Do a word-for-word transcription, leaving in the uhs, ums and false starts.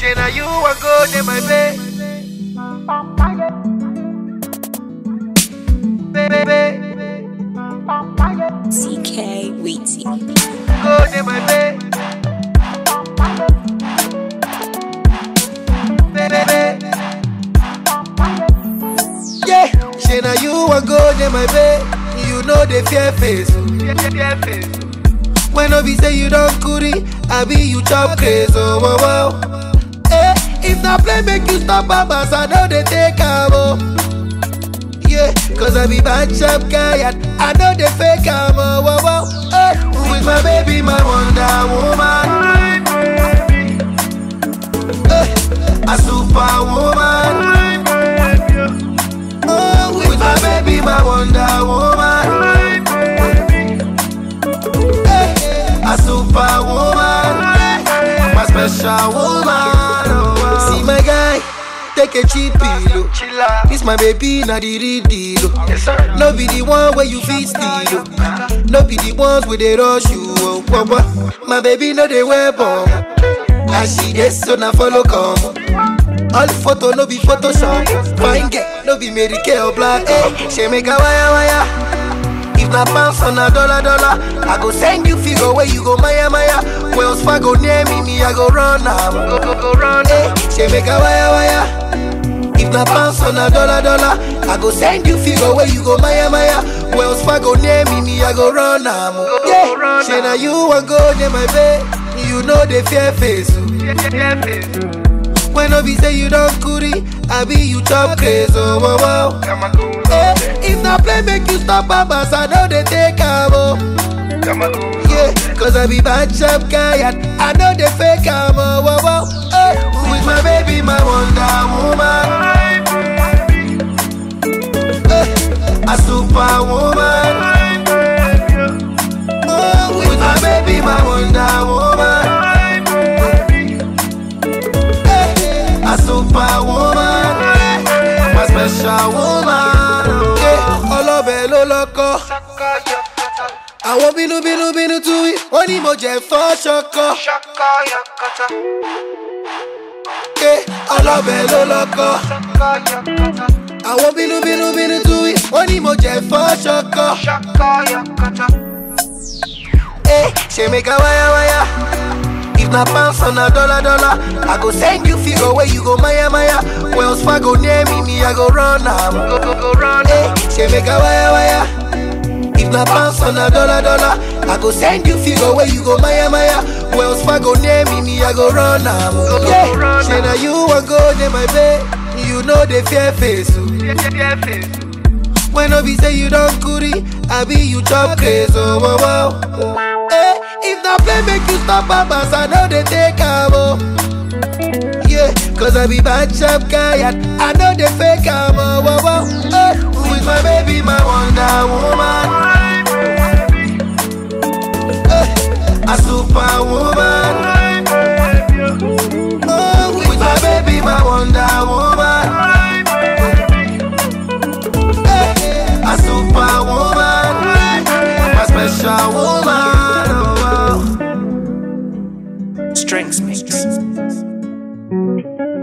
Say now you want go to my bed. Baby, C K Weezy. go to my bed. Baby, yeah. Say now you want go to my bed. You know the fear face. Fear face. When no be say you don't curry, I be you chop crazy. Oh, wow, wow. Eh, if not play make you stop babas, I know they take am. Oh. Yeah, cause I be bad sharp guy and I know they fake am. Oh, wow, wow. Eh, with my baby, my Wonder Woman. Eh, a superwoman. Oh, with my baby, my Wonder Woman. A superwoman, my special woman. Oh, see my guy, take a cheap pillow. This my baby, not the real deal. Yes, no be the one where you feel steal. No be the ones where they rush you. Oh, oh, oh. My baby, no they wear bomb. And she des so na follow come. All the photo no be Photoshop. Fine girl, no be Mary Kay or black. Hey, she make a wire wire. If na pounds on a dollar dollar, I go send you figure where you go Maya Maya. Wells Fargo near me, me I go run now. Go go go run. Hey, she make a wire wire. If na pounds on a dollar dollar, I go send you figure where you go Maya Maya. Wells Fargo near me, me I go run now. Yeah, she na you want go near my bed. You know the fear face. Fear face. When no be say you don't curry, I be you chop crazy. Oh, wow, wow. Eh, if not play make you stop babas, I know they take am. Oh. Yeah, cause I be bad sharp guy and I know they fake am. Oh, wow, wow. Eh, with my baby, my Wonder Woman. Eh, a superwoman. Oh, with my baby, my Wonder Woman. A superwoman, my special woman. Yeah, ọlọ́bẹ̀ ló lọ́kọ. Àwọn bínú bínú bínú tú wí, wọ́n ní mo jẹ fọ́ ṣọkọ. Yeah, ọlọ́bẹ̀ ló lọ́kọ. Àwọn bínú bínú bínú tú wí, wọ́n ní mo jẹ fọ́ ṣọkọ. Eh, ṣe make a wire wire. If na pounds on a dollar dollar, I go send you figure where you go Maya Maya. Wells Fargo near me, me I go run now. Go go go run. Hey, she make a wire wire. If na pounds on a dollar dollar, I go send you figure where you go Maya Maya. Wells Fargo near me, me I go run now. Go go yeah, go run. She na you want go near my bed. You know the fear face. Fear face. When no be say you don't curry, I be you chop crazy. Oh, wow, wow. Eh, if not play make you stop babas, I know they take am. Oh. Yeah, cause I be bad sharp guy and I know they fake am. Oh, wow, wow. Eh, with my baby, my Wonder Woman. Eh, a superwoman. Oh, with my baby, my Wonder Woman. A superwoman, my special woman. Oh, wow. Strengths mix.